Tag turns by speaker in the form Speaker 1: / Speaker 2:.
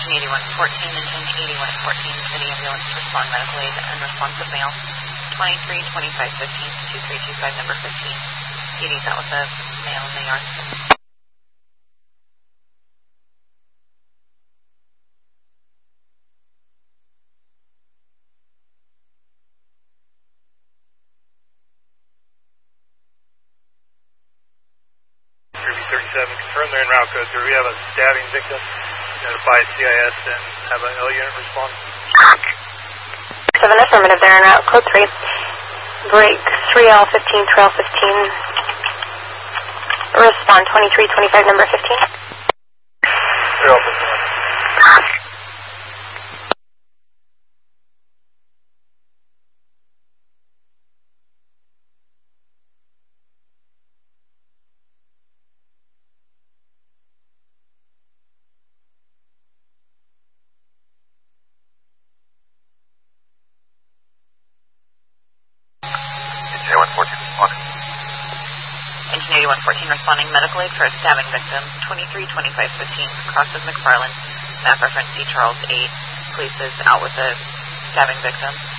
Speaker 1: Engine 8114 and Engine 8114, City Ambulance to respond medical aid, unresponsive male, 23-25-15, 2325, number 15. ED's out with a male in the yard.
Speaker 2: Confirm they're in route code 3. We have a stabbing victim. Notify CIS and have an L unit respond.
Speaker 3: 7 affirmative, they're in route code 3. Break 3L15, trail 15. Respond 2325, number 15.
Speaker 2: 3L15.
Speaker 1: Engine 8114 responding medical aid for a stabbing victim, 23-25-15, crosses McFarland, map reference C. Charles 8. Police is out with a stabbing victim.